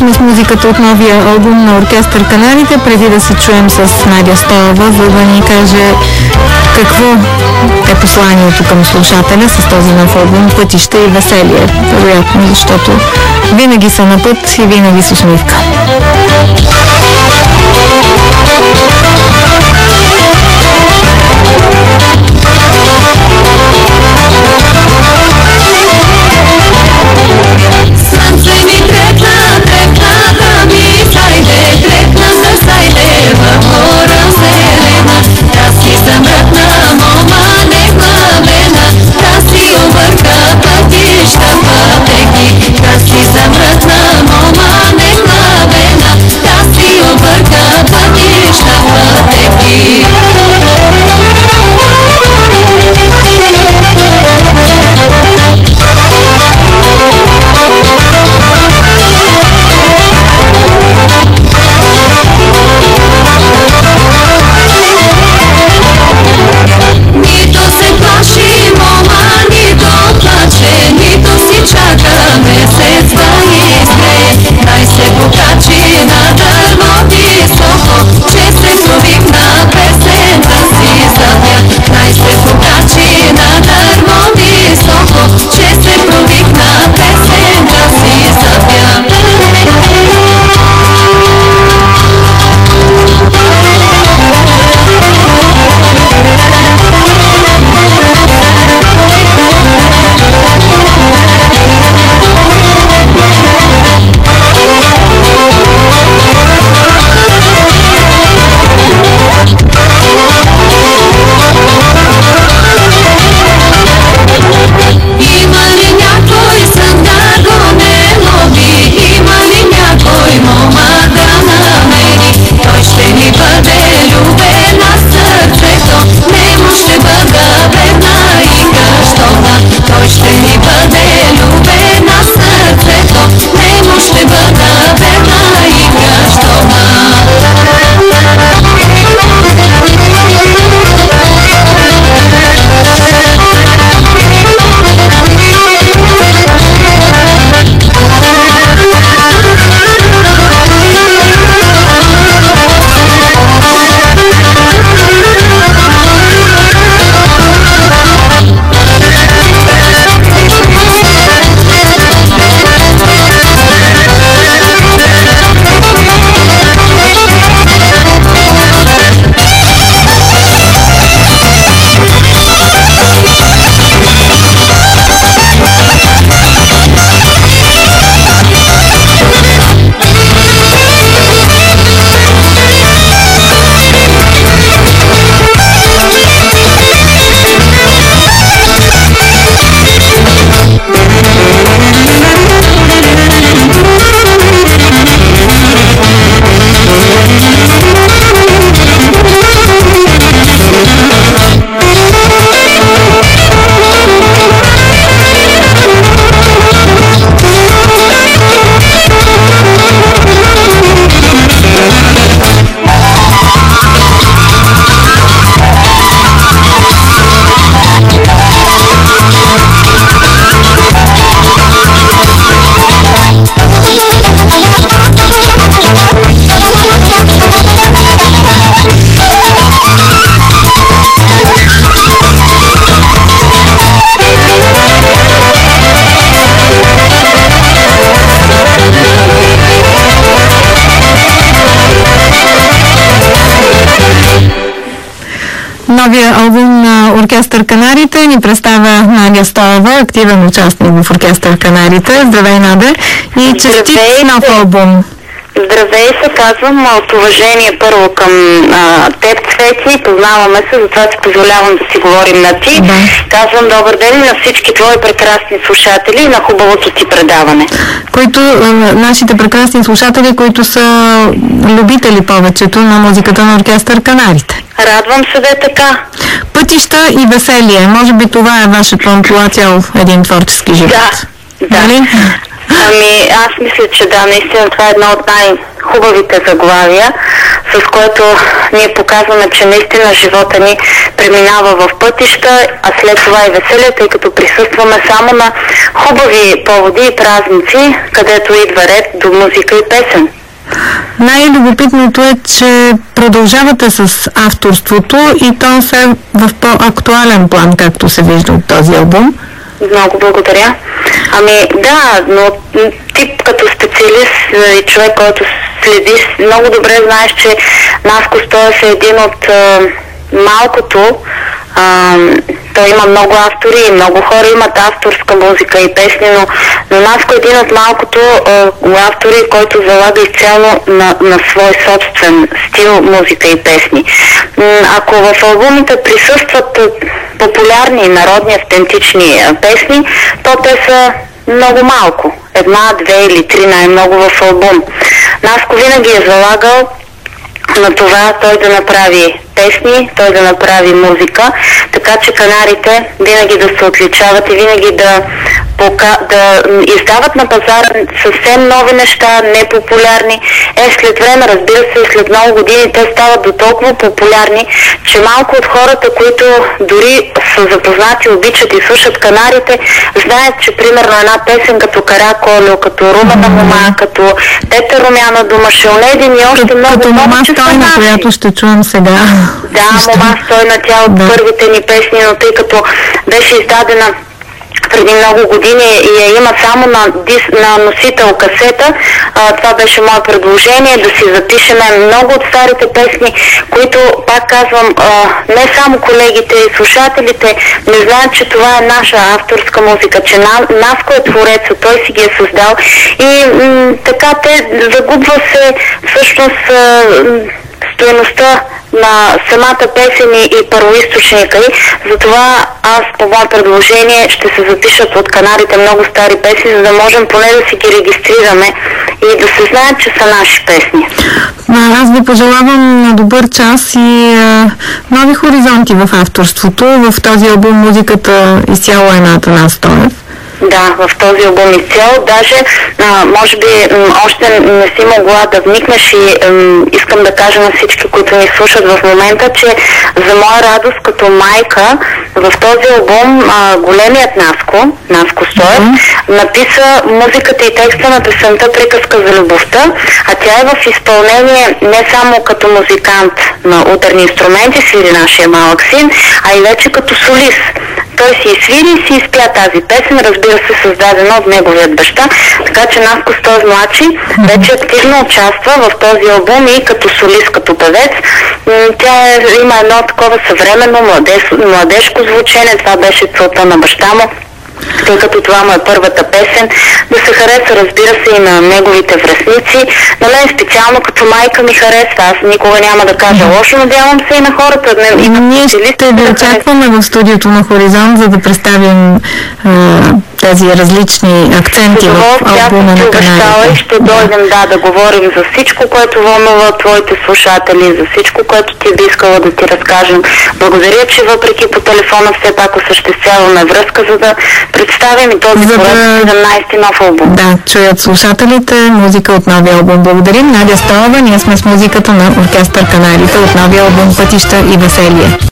започваме с музиката от новия албум на Оркестър Канарите, преди да се чуем с Надя Стоева, за да ни каже какво е посланието към слушателя с този нов албум "Пътища и веселие", вероятно, защото винаги са на път и винаги с усмивка. Новия албум на Оркестър Канарите ни представя Надя Стоева, активен участник в Оркестър Канарите. Здравей, Надя, и честит нов албум. Здравей се, казвам от уважение първо към теб, Цвети, познаваме се, затова си позволявам да си говорим на ти. Да. Казвам добър ден на всички твои прекрасни слушатели и на хубавото ти предаване. Които, нашите прекрасни слушатели, които са любители повечето на музиката на Оркестър Канарите. Радвам се да е така. Пътища и веселие, може би това е вашето амплуа, цял един творчески живот. Да, да. Нали? Ами, аз мисля, че да, наистина това е едно от хубавите заглавия, с което ние показваме, че наистина живота ни преминава в пътища, а след това и веселие, тъй като присъстваме само на хубави поводи и празници, където идва ред до музика и песен. Най-любопитното е, че продължавате с авторството и то се в по-актуален план, както се вижда от този албум. Много благодаря. Ами да, но ти като специалист и човек, който следиш, много добре знаеш, че Наско Стоев е един от малкото. Той има много автори и много хора имат авторска музика и песни, но Наско е един от малкото автори, който залага изцяло на свой собствен стил музика и песни. Ако в албумите присъстват популярни, народни, автентични песни, то те са много малко. 1, 2 или 3 най-много в албум. Наско винаги е залагал на това той да направи песни, той да направи музика, така че канарите винаги да се отличават и винаги да издават на пазара съвсем нови неща, непопулярни. След време, разбира се, след много години те стават до толкова популярни, че малко от хората, които дори са запознати, обичат и слушат канарите, знаят, че примерно една песен като Караколю, като Румена мома, като Тета Румяна дома, Шелнедин и още много Мома Стойна, която ще чуем сега. Да, Мома Стойна, тя от първите ни песни, но тъй като беше издадена преди много години и я има само на носител касета, това беше мое предложение, да си запишем много от старите песни, които, пак казвам, не само колегите и слушателите не знаят, че това е наша авторска музика, че Наско е твореца, той си ги е създал и така те загубва се всъщност стойността на самата песен и първоизточника й. Затова аз по мое предложение ще се запишат от канарите много стари песни, за да можем поне да си ги регистрираме и да се знаят, че са наши песни. Аз ви пожелавам на добър час и нови хоризонти в авторството. В този албум музиката изцяло е на Атанас Стоев. Да, в този албум изцяло. Даже, може би, още не си могла да вникнеш и искам да кажа на всички, които ни слушат в момента, че за моя радост като майка в този албум големият Наско Стоев, написа музиката и текста на песента "Приказка за любовта", а тя е в изпълнение не само като музикант на ударни инструменти, свири нашия малък син, а и вече като солист. Той си изсвири и си изпя тази песен, разбира се, създадена от неговият баща, така че Наско Стоев младши вече активно участва в този албум и като солист, като певец. Тя има едно такова съвременно младежко звучене, това беше целта на баща му, тъй като това му е първата песен, да се хареса, разбира се, и на неговите връстници. На мен специално като майка ми харесва, аз никога няма да кажа лошо, надявам се и на хората. Ние ще да очакваме в студиото на Хоризонт, за да представим тези различни акценти в албума на канарите. Ще дойдем да говорим за всичко, което вълнува твоите слушатели, за всичко, което ти би искала да ти разкажем. Благодаря, че въпреки по телефона все пак осъществяваме връзка, за да представим и този проект 17 нов албум. Да, чуят слушателите музика от новия албум. Благодарим. Надя Стоева, ние сме с музиката на оркестър Канарите от новия албум "Пътища и веселие".